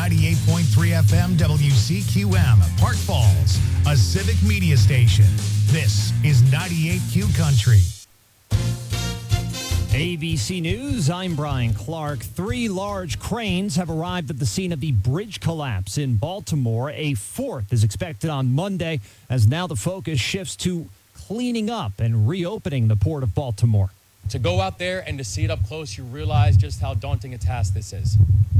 98.3 FM WCQM, Park Falls, a civic media station. This is 98Q Country. ABC News, I'm Brian Clark. 3 large cranes have arrived at the scene of the bridge collapse in Baltimore. A 4th is expected on Monday, as now the focus shifts to cleaning up and reopening the Port of Baltimore. To go out there and to see it up close, you realize just how daunting a task this is.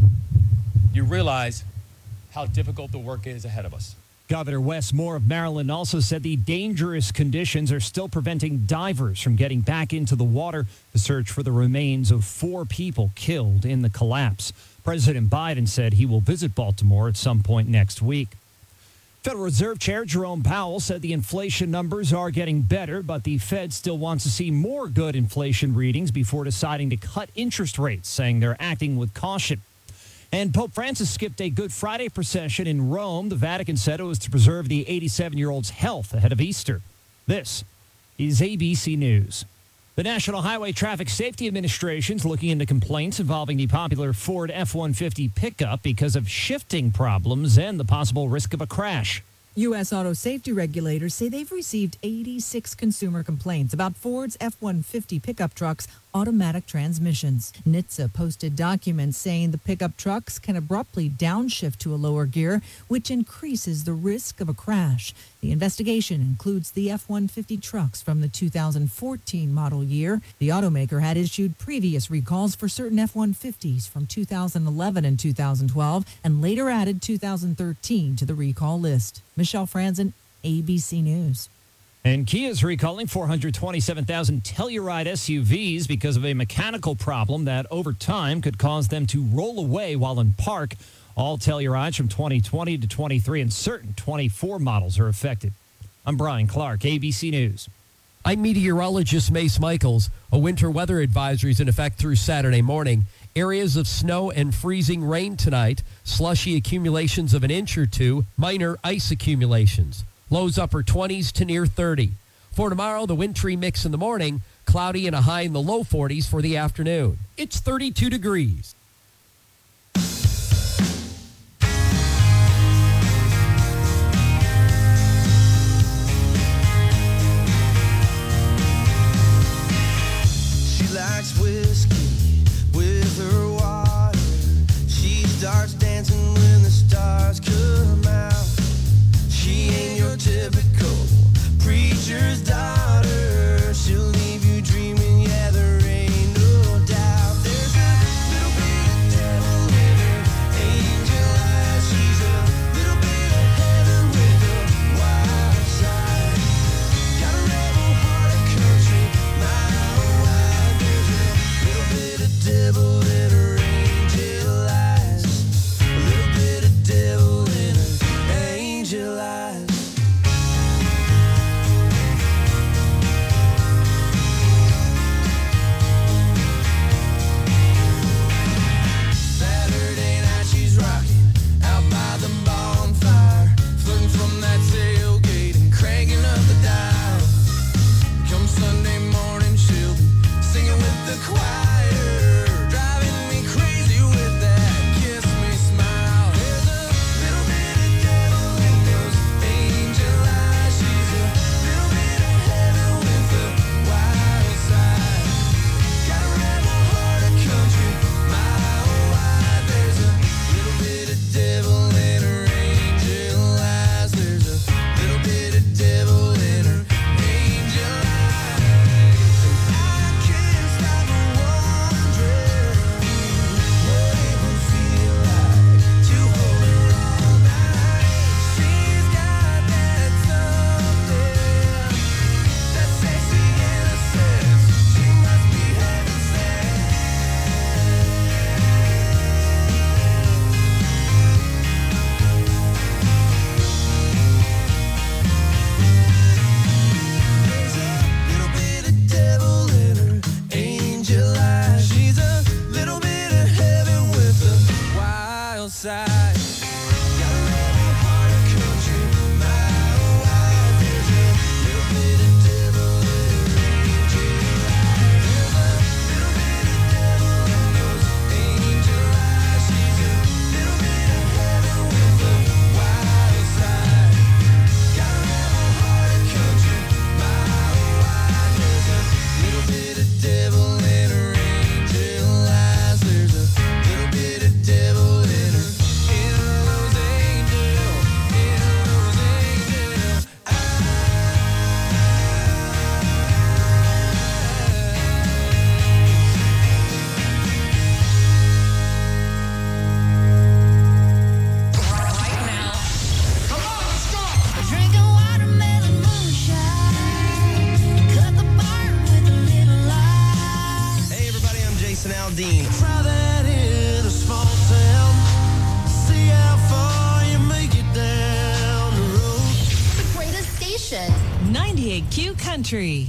You realize how difficult the work is ahead of us. Governor Wes Moore of Maryland also said the dangerous conditions are still preventing divers from getting back into the water to search for the remains of 4 people killed in the collapse. President Biden said he will visit Baltimore at some point next week. Federal Reserve Chair Jerome Powell said the inflation numbers are getting better, but the Fed still wants to see more good inflation readings before deciding to cut interest rates, saying they're acting with caution. And Pope Francis skipped a Good Friday procession in Rome. The Vatican said it was to preserve the 87-year-old's health ahead of Easter. This is ABC News. The National Highway Traffic Safety Administration is looking into complaints involving the popular Ford F-150 pickup because of shifting problems and the possible risk of a crash. U.S. auto safety regulators say they've received 86 consumer complaints about Ford's F-150 pickup truck's automatic transmissions. NHTSA posted documents saying the pickup trucks can abruptly downshift to a lower gear, which increases the risk of a crash. The investigation includes the F-150 trucks from the 2014 model year. The automaker had issued previous recalls for certain F-150s from 2011 and 2012 and later added 2013 to the recall list. Michelle Franzen, ABC News. And Kia is recalling 427,000 Telluride SUVs because of a mechanical problem that over time could cause them to roll away while in park. All Tellurides from 2020 to 23 and certain 24 models are affected. I'm Brian Clark, ABC News. I'm meteorologist Mace Michaels. A winter weather advisory is in effect through Saturday morning. Areas of snow and freezing rain tonight, slushy accumulations of an inch or 2, minor ice accumulations. Lows upper 20s to near 30. For tomorrow, the wintry mix in the morning, cloudy and a high in the low 40s for the afternoon. It's 32 degrees. She likes whiskey with her water. She starts dancing when the stars come out. She ain't your typical preacher's daughter. She'll leave you dreaming, yeah, there ain't no doubt. There's a little bit of devil in her angel eyes. She's a little bit of heaven with a wild side. Got a rebel heart of country, mile wide. There's a little bit of devil in her angel eyes. A little bit of devil in her angel eyes. Saturday night she's rocking out by the bonfire, flirting from that tailgate and cranking up the dial. Come Sunday morning she'll be singing with the choir, driving me crazy with that kiss me smile. There's a little bit of devil in those angel eyes. She's a little bit of heaven with the wild side. Got a rebel heart of country, mile wide. There's a little bit of devil in her angel eyes. There's a little bit of devil in her angel eyes. And I can't stop wondering what it would feel like to hold her all night. She's got that something, that sexy innocence. She must be heaven sent. There's a little bit of devil in her angel eyes. She's a little bit of heaven with a wild side. Got a rebel heart of country, mile wide. There's a little bit of devil in her angel eyes. There's a little bit of devil in those angel eyes. She's a little bit of building. Try that in a small town. See how far you make it down the road. The greatest station. 98Q Country.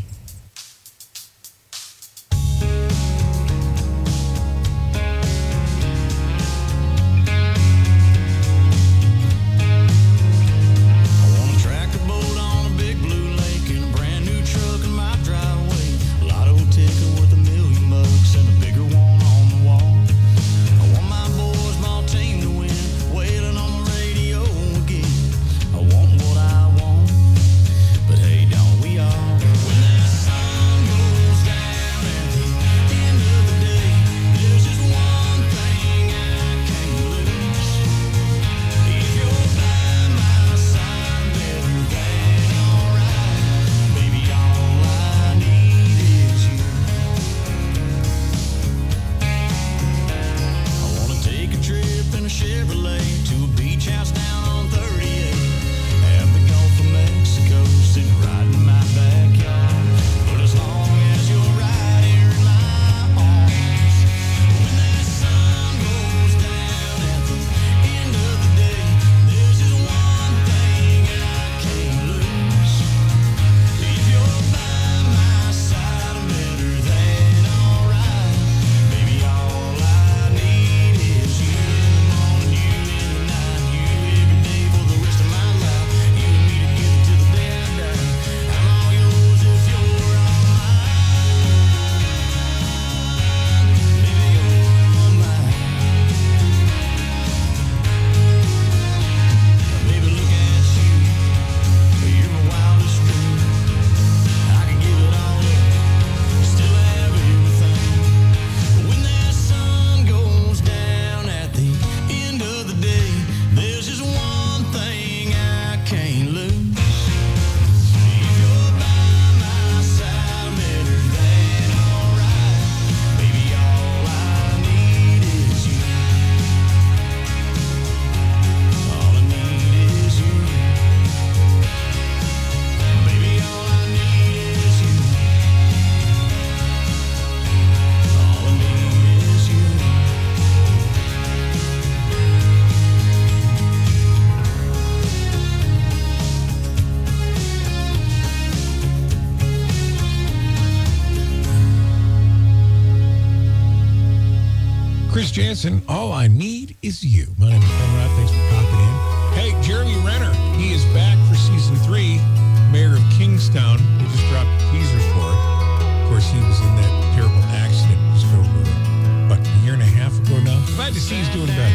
Chris Jansen, All I Need Is You. My name is Ben Rapp. Thanks for popping in. Hey, Jeremy Renner, he is back for season 3, mayor of Kingstown. We just dropped a teaser for it. Of course, he was in that terrible accident just over, a year and a half ago now. Glad to see he's doing better.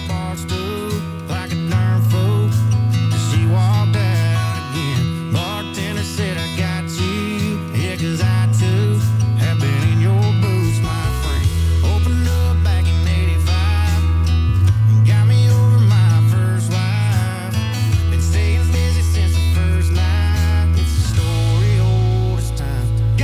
Like a darn fool to see walked out again. Bartender said I got you, yeah, 'cause I too have been in your boots, my friend. Opened up back in 85 and got me over my first wife. Been staying busy since the first night. It's a story old as time.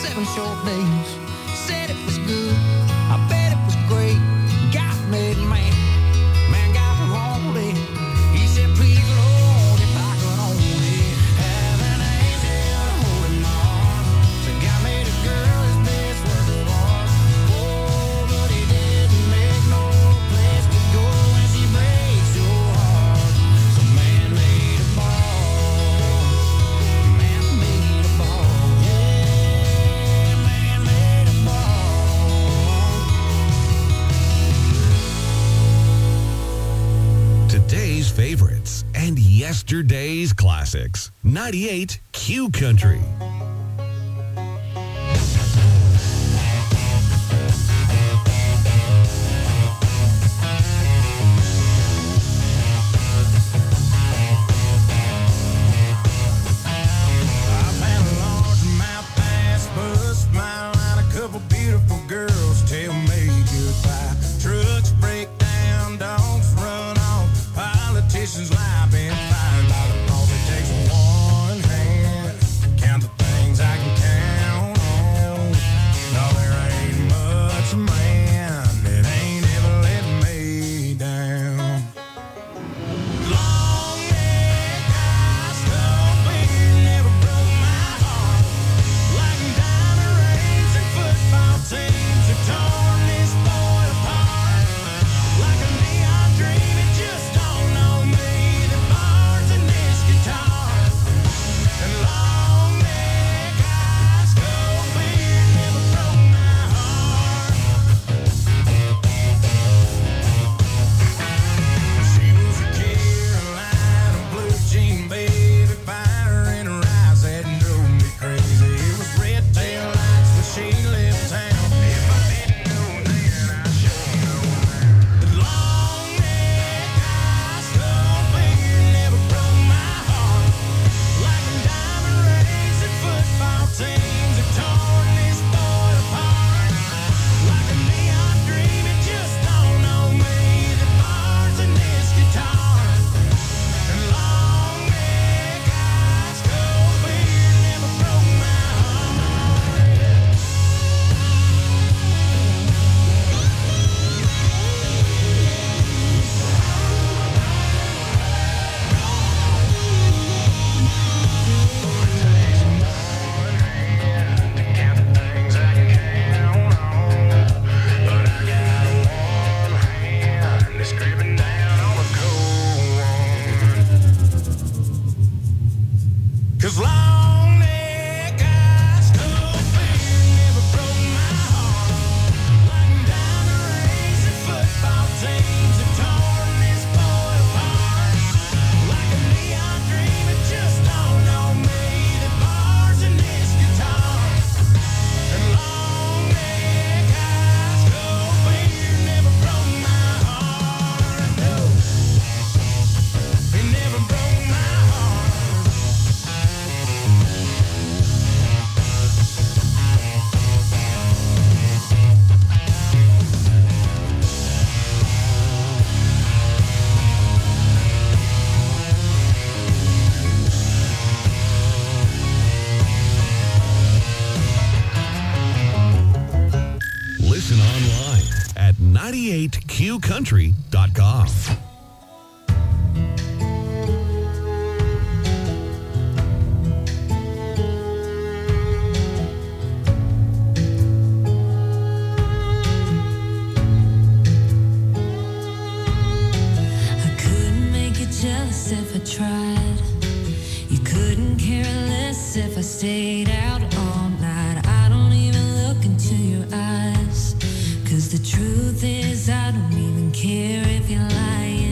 7 short days. Said it was good, I bet it was great. God made man, man got lonely. He said, please Lord, if I could only have an angel holding my arm. So God made a girl his best work of art. Oh, but he didn't make no place to go when she breaks your heart. So man made a ball. Man made a ball. Yeah, man made a ball. Today's favorites and yesterday's classics. 98 Q Country. I've had a largemouth bass bust my line, a couple beautiful girls tell me goodbye. Trucks break down, dogs run off, politicians lie, been fired by the law. It takes one hand to count the things I can count on. No, there ain't much man that ain't ever let me down. Long neck, high skull, beard, never broke my heart. Like diamond rings and football teams have torn this boy apart. Like a neon dream, it just dawned on me. The bars in this guitar. And long neck, high skull, beard, never broke my heart. She was a Carolina blue jean baby, fire in her eyes that drove me crazy. It was red tail lights when she left town. If I didn't know then, I sure know now. The long neck, high skull, beard never broke my heart. Like diamond rings and football teams have torn this boy apart. Like a neon dream, it just dawned on me. The bars in this guitar. And long neck, high skull, beard never broke my heart. To count the things I can count on, but I got one hand that's creeping down on a cold one. 'Cause long neck, high skull, beard never broke my heart. Like diamond rings and football teams have torn this boy apart. Like a neon dream, it just dawned on me. The bars in this guitar. And long neck, high skull, beard never broke my heart. No, it never broke my heart. Listen online at 98qcountry.com. I couldn't make you jealous if I tried. You couldn't care less if I stayed out all night. I don't even look into your eyes. 'Cause the truth is I don't even care if you're lying.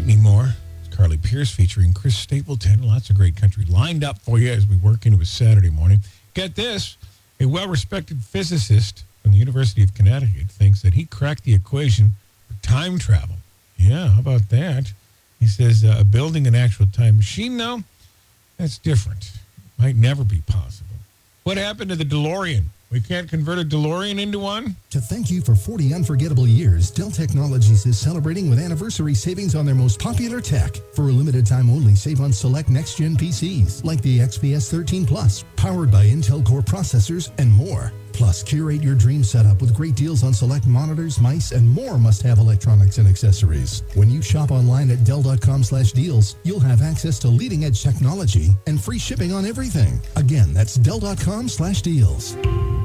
Me More. It's Carly Pierce featuring Chris Stapleton. Lots of great country lined up for you as we work into a Saturday morning. Get this. A well-respected physicist from the University of Connecticut thinks that he cracked the equation for time travel. Yeah, how about that? He says building an actual time machine, though, that's different. Might never be possible. What happened to the DeLorean? We can't convert a DeLorean into one? To thank you for 40 unforgettable years, Dell Technologies is celebrating with anniversary savings on their most popular tech. For a limited time only, save on select next-gen PCs like the XPS 13 Plus, powered by Intel Core processors and more. Plus, curate your dream setup with great deals on select monitors, mice, and more must-have electronics and accessories. When you shop online at Dell.com/deals, you'll have access to leading-edge technology and free shipping on everything. Again, that's Dell.com/deals.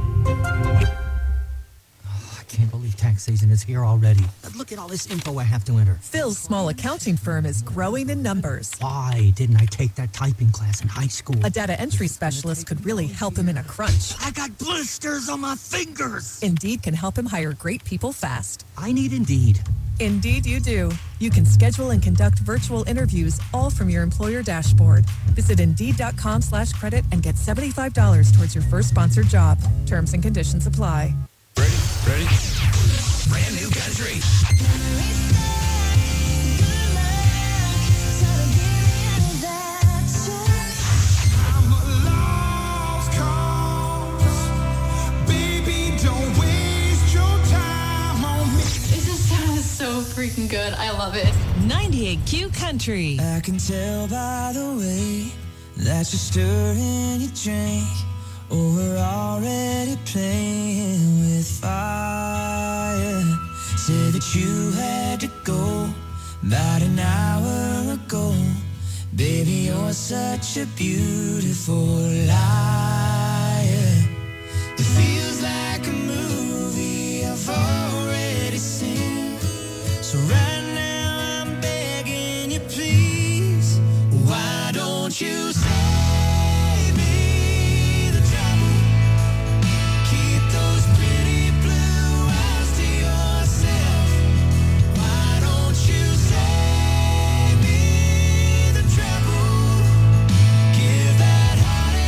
I can't believe tax season is here already. Look at all this info I have to enter. Phil's small accounting firm is growing in numbers. Why didn't I take that typing class in high school? A data entry specialist could really help him in a crunch. I got blisters on my fingers. Indeed can help him hire great people fast. I need Indeed. Indeed you do. You can schedule and conduct virtual interviews all from your employer dashboard. Visit Indeed.com/credit and get $75 towards your first sponsored job. Terms and conditions apply. Ready? Brand new country. So freaking good. I love it. 98Q Country. I can tell by the way that you're stirring your drink. Oh, we're already playing with fire. Said that you had to go about an hour ago. Baby, you're such a beautiful liar. It feels like a movie I've already seen. So right now I'm begging you, please, why don't you save me the trouble? Keep those pretty blue eyes to yourself. Why don't you save me the trouble? Give that heart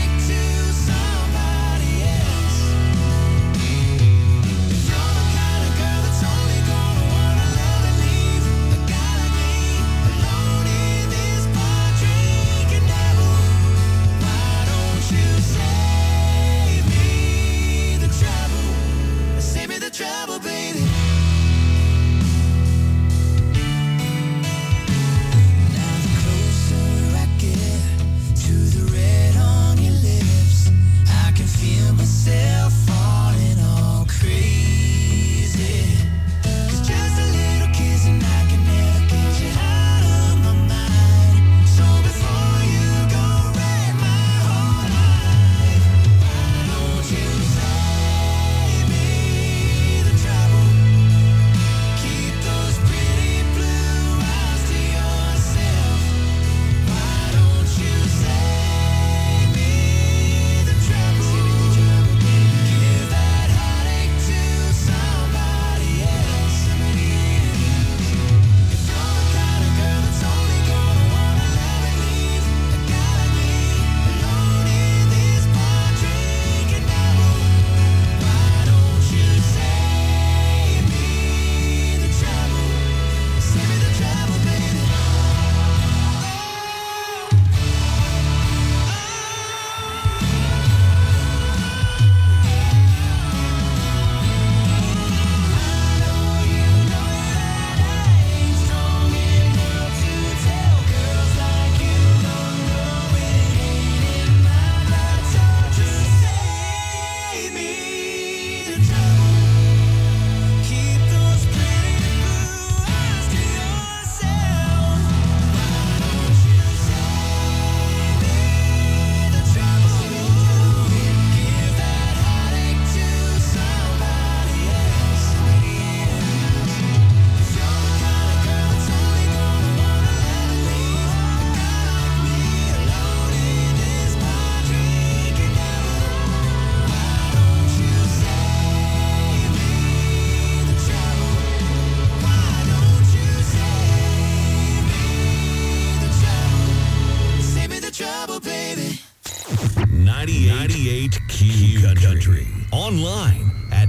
98Q Country. Online at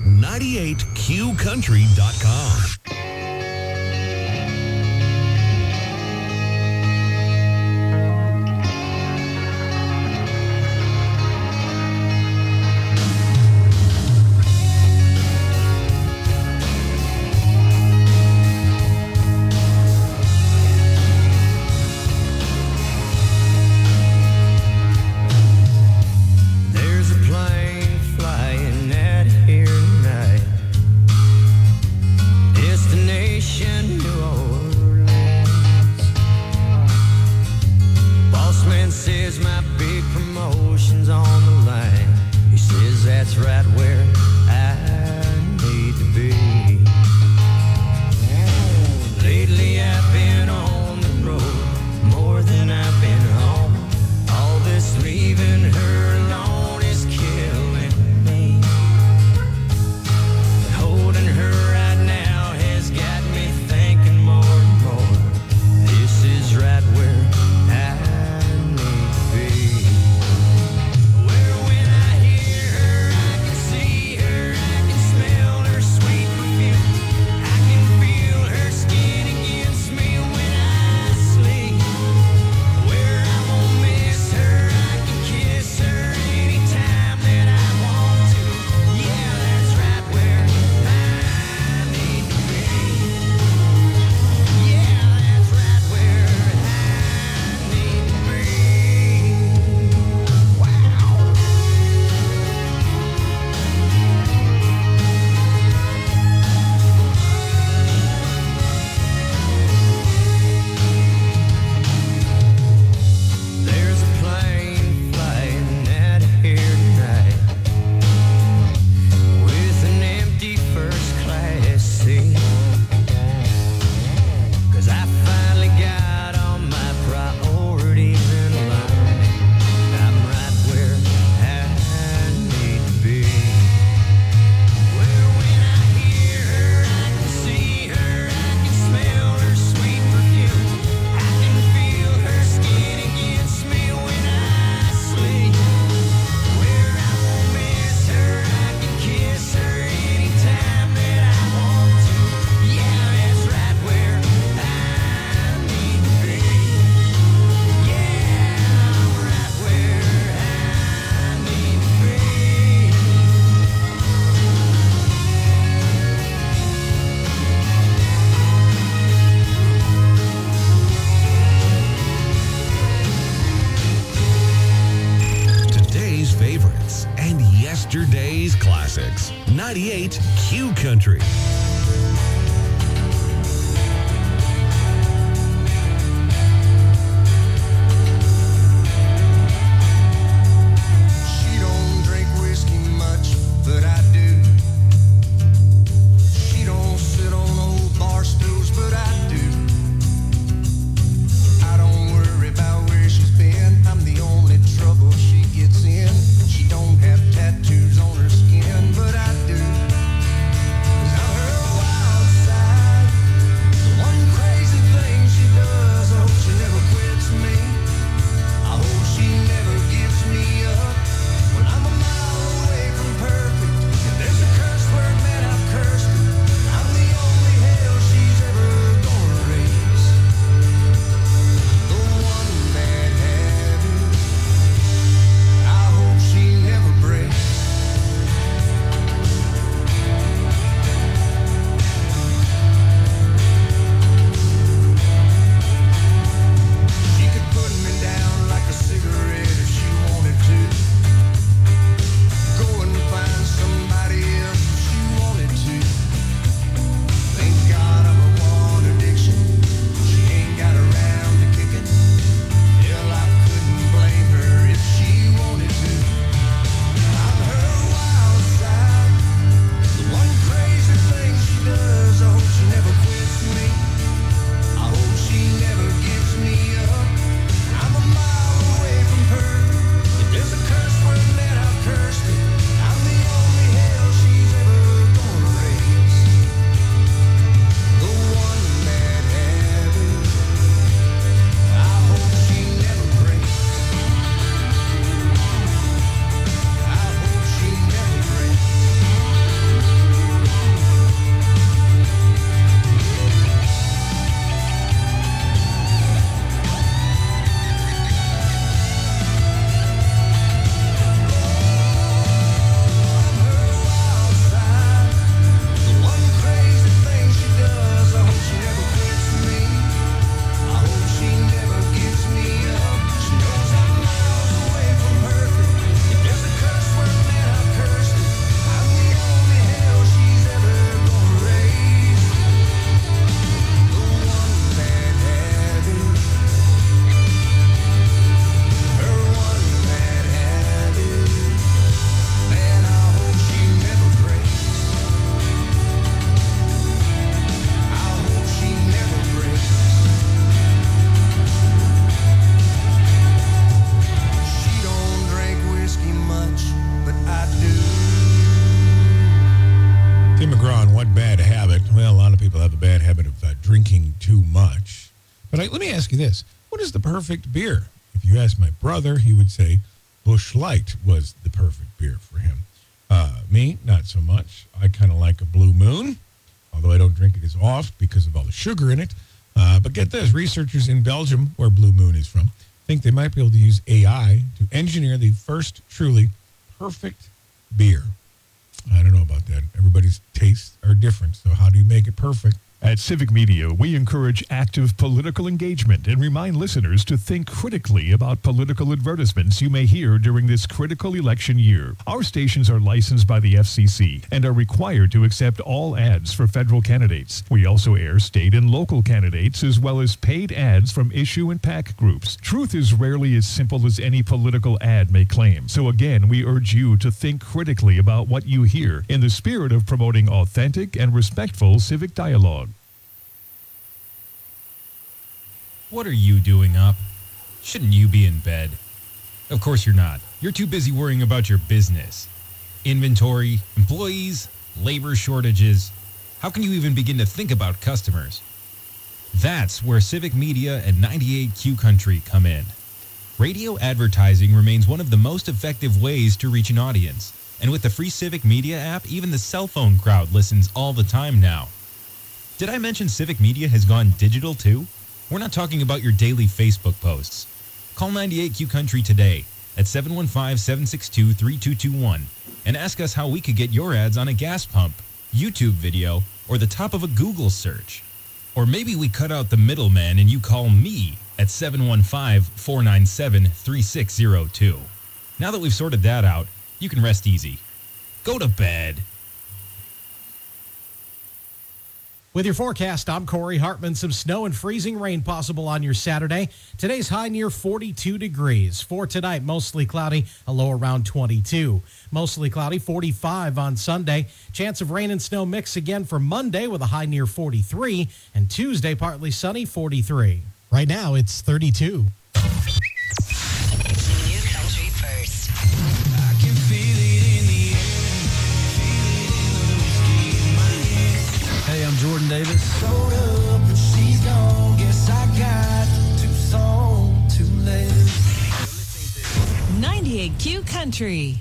98QCountry.com. There's a plane flying out here tonight. Destination New Orleans. Boss man says my big promotion's on the line. He says that's right where I need to be. Lately I've been on the road more than I've been home. All this leaving her alone is killing me. Holding her right now has got me thinking more and more. This is right where I need to be. Where when I hear her, I can see her, I can smell her sweet perfume. I can feel her skin against me when I sleep. Where I won't miss her, I can kiss her anytime that I want to. Yeah, that's right where I need to be. Yeah, that's right where I need to be. Wow. There's a plane flying out of here tonight with an empty first class seat. 'Cause I finally got all my priorities in line. I'm right where I need to be. Where when I hear her, I can see her, I can smell her sweet perfume. I can feel her skin against me when I sleep. Where I won't miss her, I can kiss her anytime that I want to. Yeah, that's right where I need to be. Yeah, I'm right where I need to be. Today's favorites and yesterday's classics. 98Q Country. She don't drink whiskey much, but I do. She don't sit on old bar stools, but I do. I don't worry about where she's been. I'm the only trouble she gets in. She don't have tattoos on her skin, but I do. 'Cause I'm her But let me ask you this. What is the perfect beer? If you ask my brother, he would say Busch Light was the perfect beer for him. Me, not so much. I kind of like a Blue Moon, although I don't drink it as often because of all the sugar in it. But get this, researchers in Belgium, where Blue Moon is from, think they might be able to use AI to engineer the first truly perfect beer. I don't know about that. Everybody's tastes are different, so how do you make it perfect? At Civic Media, we encourage active political engagement and remind listeners to think critically about political advertisements you may hear during this critical election year. Our stations are licensed by the FCC and are required to accept all ads for federal candidates. We also air state and local candidates as well as paid ads from issue and PAC groups. Truth is rarely as simple as any political ad may claim. So again, we urge you to think critically about what you hear in the spirit of promoting authentic and respectful civic dialogue. What are you doing up? Shouldn't you be in bed? Of course you're not. You're too busy worrying about your business. Inventory, employees, labor shortages. How can you even begin to think about customers? That's where Civic Media and 98Q Country come in. Radio advertising remains one of the most effective ways to reach an audience. And with the free Civic Media app, even the cell phone crowd listens all the time now. Did I mention Civic Media has gone digital too? We're not talking about your daily Facebook posts. Call 98Q Country today at 715-762-3221 and ask us how we could get your ads on a gas pump, YouTube video, or the top of a Google search. Or maybe we cut out the middleman and you call me at 715-497-3602. Now that we've sorted that out, you can rest easy. Go to bed. With your forecast, I'm Corey Hartman. Some snow and freezing rain possible on your Saturday. Today's high near 42 degrees. For tonight, mostly cloudy, a low around 22. Mostly cloudy, 45 on Sunday. Chance of rain and snow mix again for Monday with a high near 43. And Tuesday, partly sunny, 43. Right now, it's 32. New country first. I can feel it in the air. Hey, I'm Jordan Davis. Showed up and she's gone. Guess I got too soon to live. 98Q Country.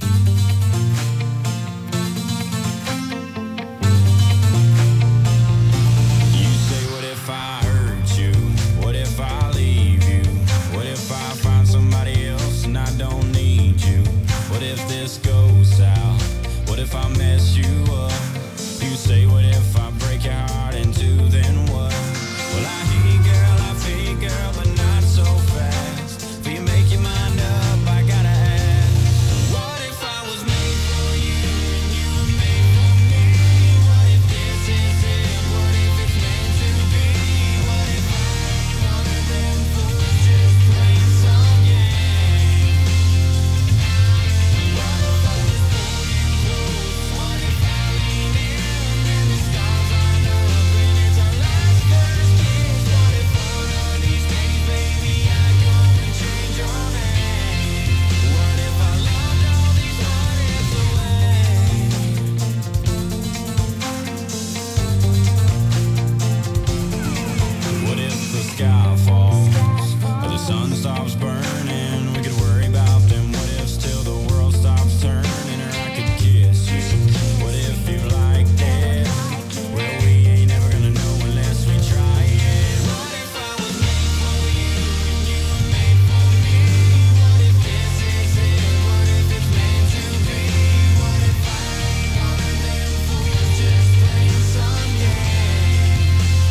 You say, what if I hurt you? What if I leave you? What if I find somebody else and I don't need you? What if this goes south? What if I mess you up? You say, what if I break your heart in two, then what? Well, I hear you, girl, but not so fast. If you make your mind up, I gotta ask. What if I was made for you and you were made for me? What if this is it? What if it's meant to be? What if I ain't one of them fools just playing some game? What if I was pulling close? What if I lean in and the stars line up and it's our last first kiss? What if one of these days, baby, I go and change your name? What if I loved all these what ifs away? What if the sky falls or the sun stops burning? We could worry about them what ifs till the world stops turning, or I could kiss you. What if you liked it? Well, we ain't never gonna know unless we try it. What if I was made for you and you were made for me? What if this is it? What if it's meant to be? What if I ain't one of them fools just playing some game?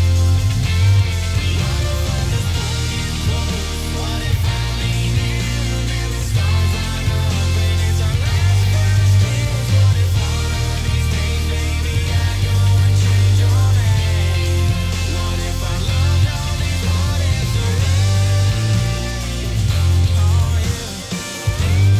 What if I just pull you close? What if I lean in and the stars line up and it's our last first kiss? What if one of these days, baby, I go and change your name? What if I loved all these what ifs away? Oh yeah.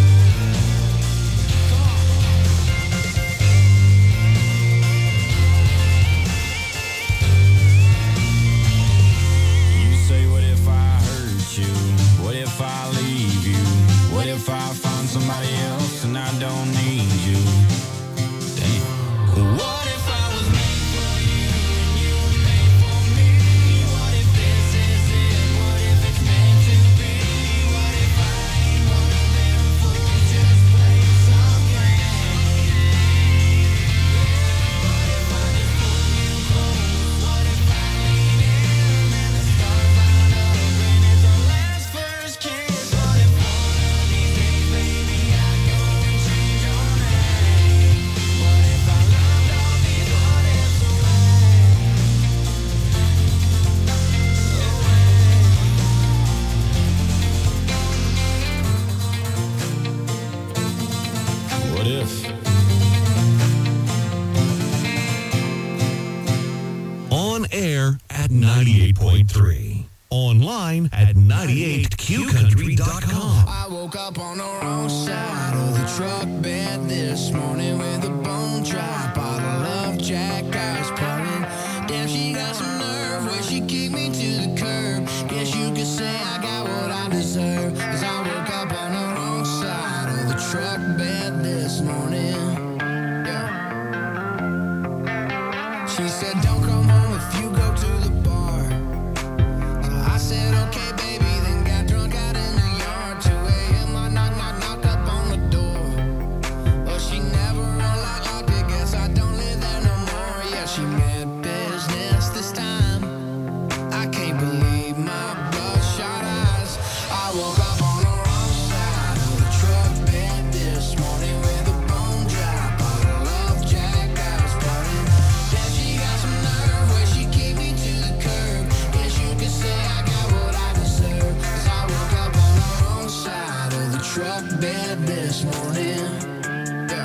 You say, what if I hurt you? What if I leave you? What if I find somebody else and I don't need you? Damn. What if I was made for you and you were made for me? What if this is it? What if? On air at 98.3. Online at 98qcountry.com. I woke up on the wrong side of the truck bed this morning with a bone dry bottle of Jack Ice pouring. Damn, she got some nerve when she kicked me to the curb. Guess you could say I got what I deserve. 'Cause I woke up on the wrong side of the truck bed this morning. Yeah. She said, don't come home if you go to the bar. So I said, okay, baby, then got drunk out in the yard. 2 a.m. I knock up on the door. But she never unlocked it, guess I don't live there no more. Yeah, she meant business this time. I can't believe my bloodshot eyes. I woke up on the wrong side of the truck bed this morning with a bone dry bottle of Jack Ice burning. Then she got some nerve when she kicked me to the curb. Guess you could say I got what I deserve. 'Cause I woke up on the wrong side of the truck bed this morning. Yeah.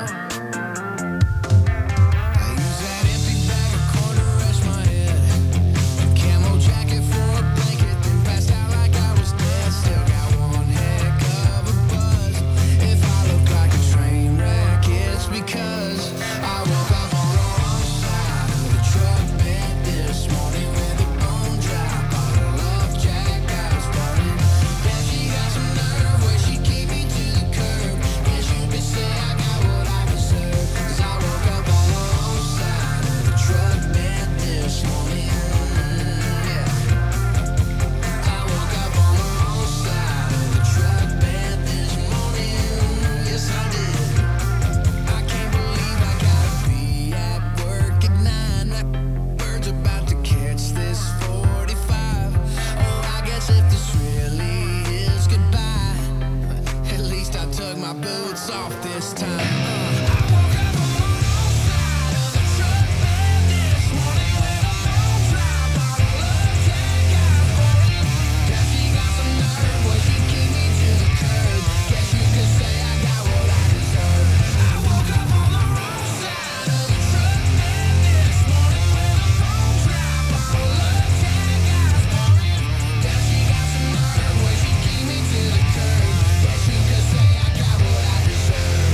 I use that empty bag of corn to rest my head. A camo jacket for a blanket, then passed out like I was dead. Still got one heck of a buzz. If I look like a train wreck, it's because I woke up on the wrong side of the truck bed this morning with a bone dry bottle of Jack Ice burning. Then she got some nerve when she kicked me to the curb. Guess you could say I got what I deserve. 'Cause I woke up on the wrong side of the truck bed this morning. Yeah. I woke up on the wrong side of the truck bed this morning. Yes, I did. I can't believe I gotta be at work at 9. That bird's about to catch this 45. Oh, I guess if this really is goodbye, at least I took my boots off this time. I woke up on the wrong side of the truck bed this morning with a bone dry bottle of Jack Ice burning. Yeah, she got some nerve when she kicked me to the curb. Guess you could say I got what I deserve. I woke up on the wrong side of the truck bed this morning with a bone dry bottle of Jack Ice burning. Yeah, she got some nerve when she kicked me to the curb. Guess you could say I got what I deserve.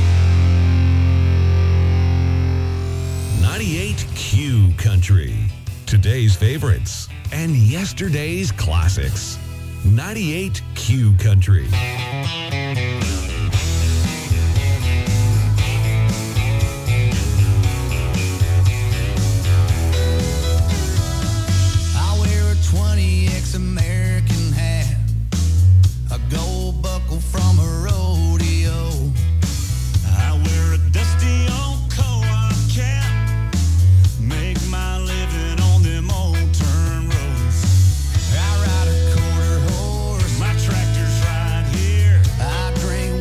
98Q Country. Today's favorites and yesterday's classics. 98Q Country. I wear a 20X American hat, a gold buckle from a rodeo. I wear a dusty old co-op cap, make my living on them old turn roads. I ride a quarter horse, my tractor's right here. I drink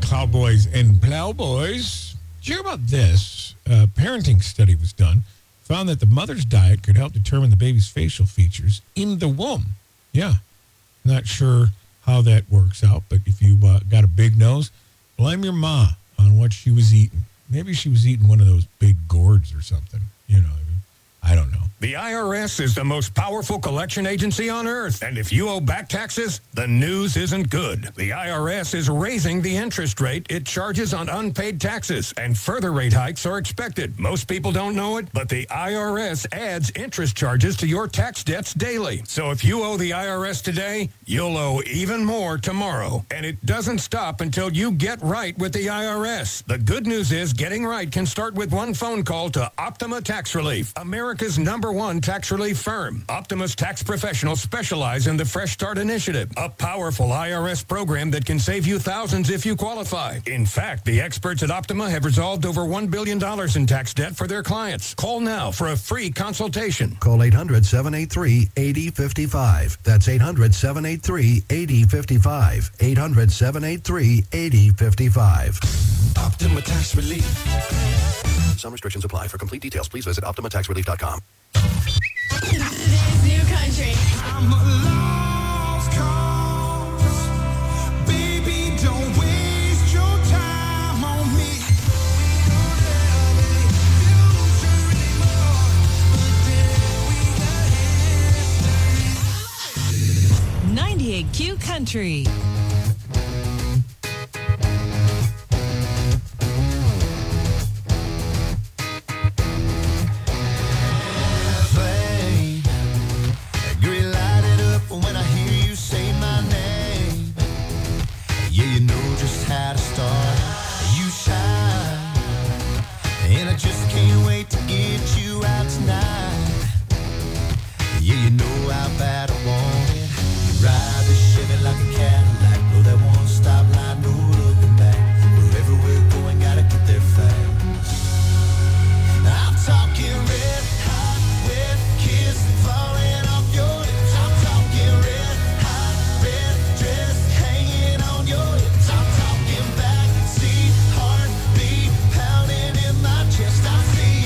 Plowboys and Plowboys. Did you hear about this? A parenting study was done. Found that the mother's diet could help determine the baby's facial features in the womb. Yeah. Not sure how that works out, but if you got a big nose, blame your ma on what she was eating. Maybe she was eating one of those big gourds or something. You know, I don't know. The IRS is the most powerful collection agency on earth. And if you owe back taxes, the news isn't good. The IRS is raising the interest rate it charges on unpaid taxes, and further rate hikes are expected. Most people don't know it, but the IRS adds interest charges to your tax debts daily. So if you owe the IRS today, you'll owe even more tomorrow. And it doesn't stop until you get right with the IRS. The good news is getting right can start with one phone call to Optima Tax Relief, America's #1 tax relief firm. Optima's tax professionals specialize in the Fresh Start Initiative, a powerful IRS program that can save you thousands if you qualify. In fact, the experts at Optima have resolved over $1 billion in tax debt for their clients. Call now for a free consultation. Call 800-783-8055. That's 800-783-8055. 800-783-8055. Optima Tax Relief. Some restrictions apply. For complete details, please visit OptimaTaxRelief.com. Today's new country. I'm a lost cause. Baby, don't waste your time on me. 98Q Country. How to start, you shine, and I just can't wait to get you out tonight. Yeah, you know how bad I want it. You ride the Chevy like a Cadillac, blow that one stop line, no looking back. Wherever we're going, gotta get there fast. I'm talking red hot, wet kiss falling off your lips. I'm talking red hot, red dress hanging on your lips. Backseat, heartbeat pounding in my chest. I see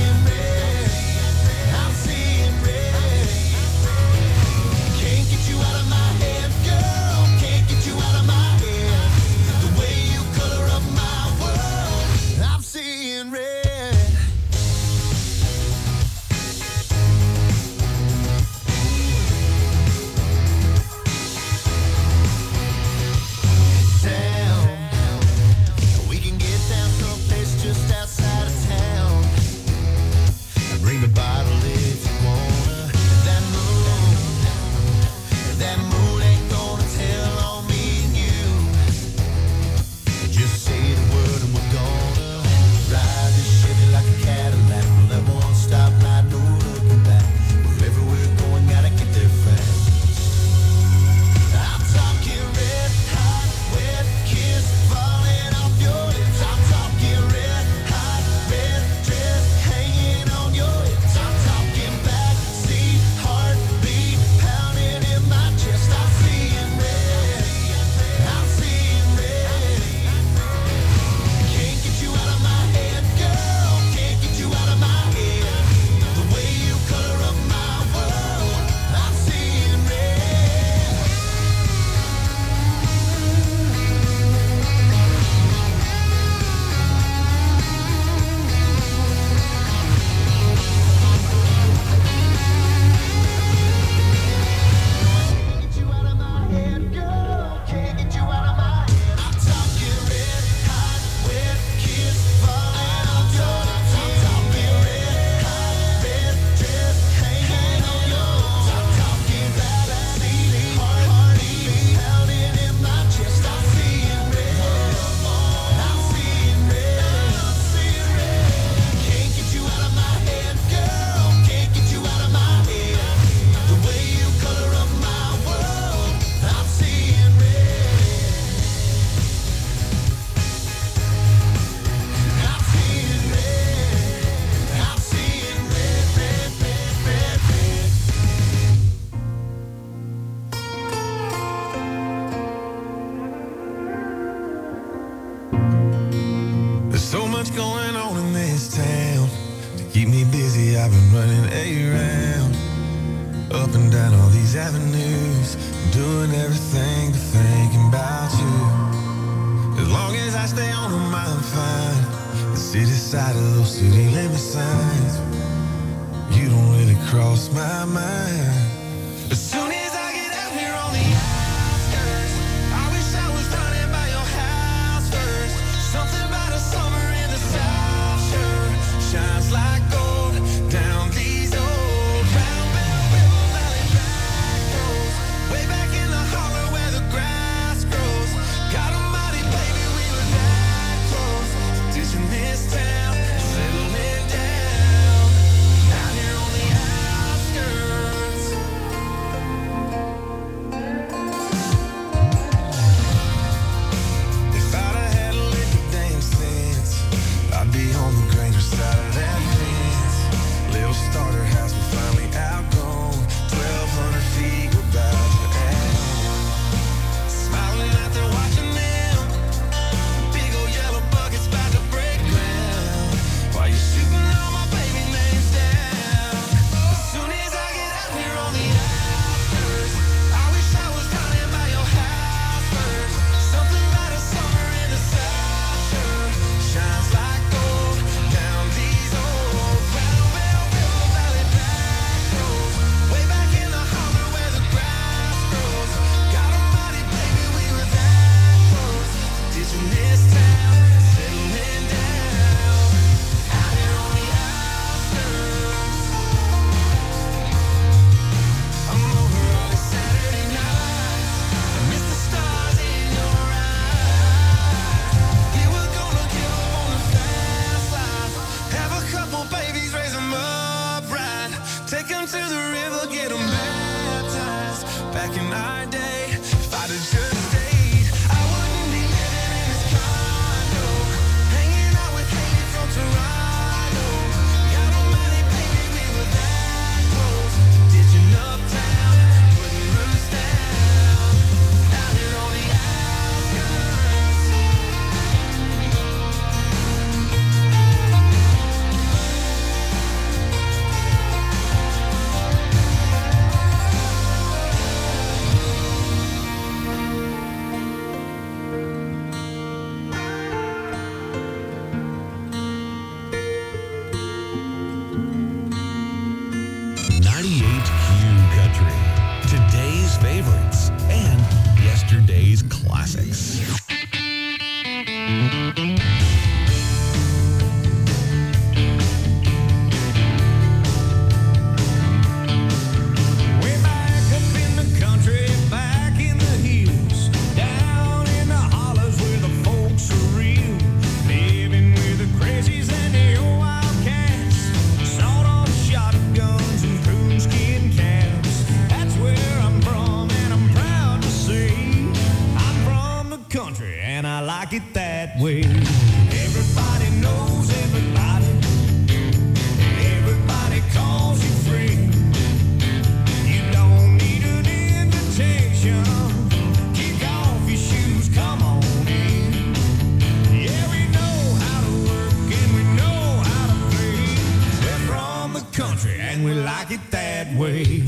these avenues, doing everything but thinking about you. As long as I stay on them, I'm fine. The city side of those city limit signs, you don't really cross my mind. As soon as I get out here on the outskirts, I wish I was running by your house first. Something about a summer in the South sure shines like gold down these old Round Bell River Valley back roads, way back in the holler where the grass grows. God almighty, baby, we were that close to ditching this town, settling down out here on the outskirts. If I'd have had a lick of damn sense, I'd be on the granger side of that fence. Little starter house, we're finally outgrown. 1,200 feet, we're about to add on. Smiling out there watching them, big old yellow buckets about to break ground. While you're shooting all my baby names down. As soon as I get out here on the outskirts, I wish I was running by your house first. Something about a summer in the South sure shines like gold down these old Round Bell River Valley back roads, way back in the holler where the grass grows. God almighty, baby, we were that close to ditching this town, settling down out here on the outskirts. I'm over on a Saturday night, I miss the stars in your eyes. We were gonna give up on the fast life, have a couple babies, raise them up right, take them to the river, get them baptized. Back in our day, if I'd have just stayed, I wouldn't be living in this condo, hanging out with Haley from Toronto. God almighty, baby, we were that close to ditching uptown, putting roots down out here on the outskirts. Today's favorites and yesterday's classics. Way back up in the country, back in the hills, down in the hollers where the folks are real, living with the crazies and the old wildcats, sawed-off shotguns and coonskin caps. That's where I'm from, and I'm proud to say I'm from the country, and I like it that way. Everybody knows everybody. Everybody calls you friend. You don't need an invitation. Kick off your shoes, come on in. Yeah, we know how to work and we know how to play. We're from the country and we like it that way.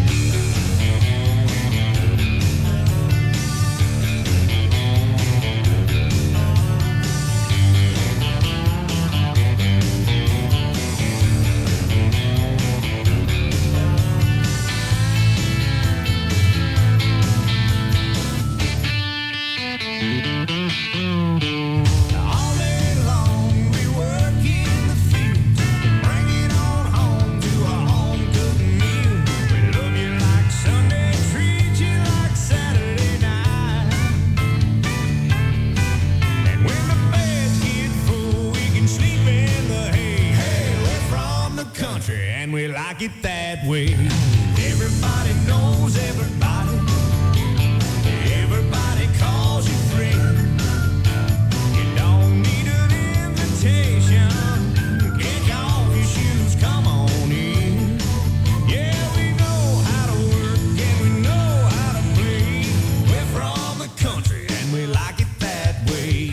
All day long we work in the fields, bring it on home to a home-cooked meal. We love you like Sunday, treat you like Saturday night. And when the beds get full, we can sleep in the hay. Hey, we're from the country and we like it that way. Everybody knows everybody. Everybody calls you friend. You don't need an invitation. Kick off your shoes, come on in. Yeah, we know how to work and we know how to play. We're from the country and we like it that way.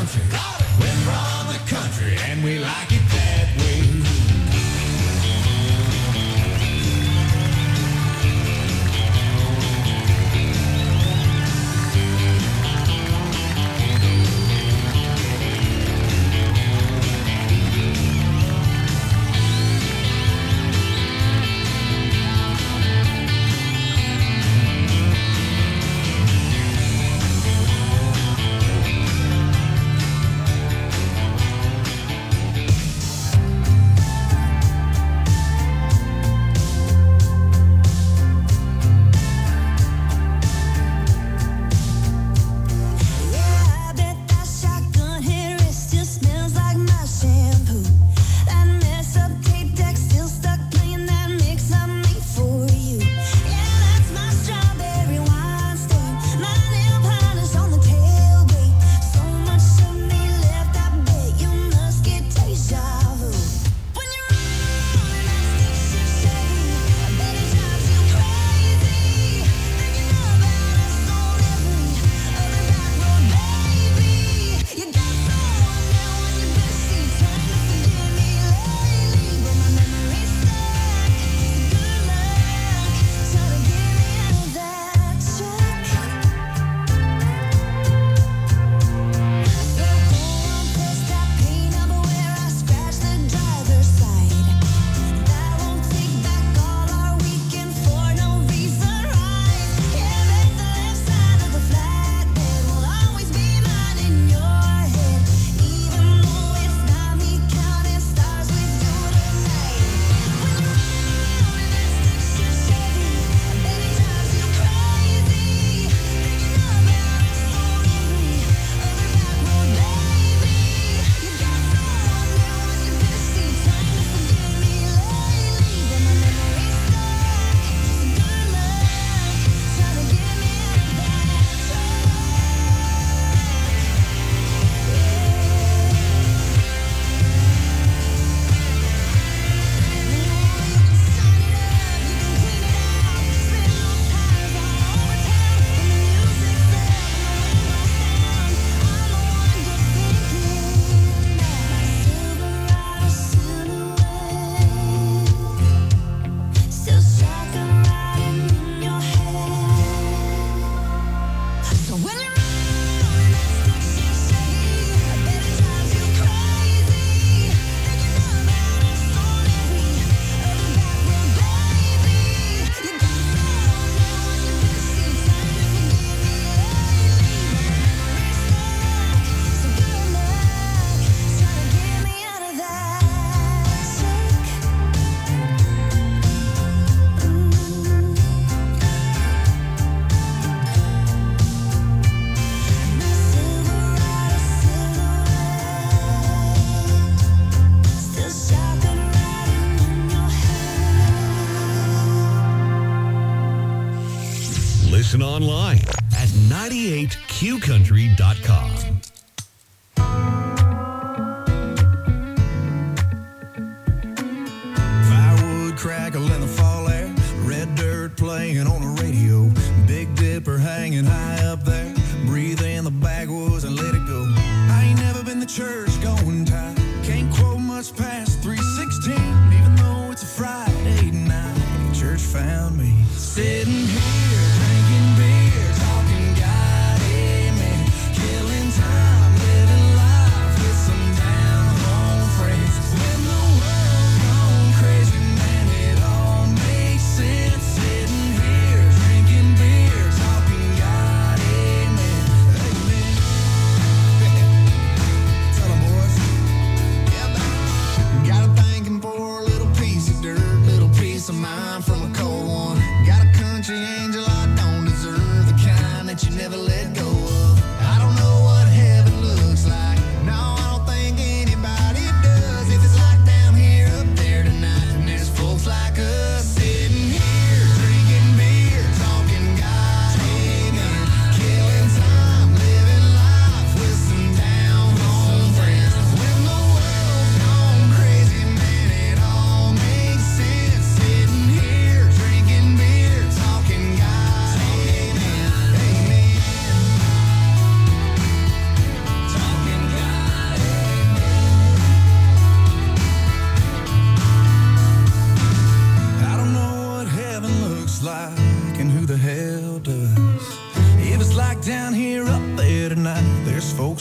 country. We're from the country and we like it that way. Listen online at 98qcountry.com. Firewood crackle in the fall air, red dirt playing on the radio, Big Dipper hanging high up there, breathe in the backwoods and let it go. I ain't never been to church going tight, can't quote much past 3:16, even though it's a Friday night. Church found me sitting here drinking beer, talking God, amen, killing time, living life with some down home friends. When the world gone crazy, man, it all makes sense. Sitting here drinking beer, talking God, amen, amen. Tell 'em,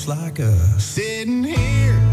like us. Sitting here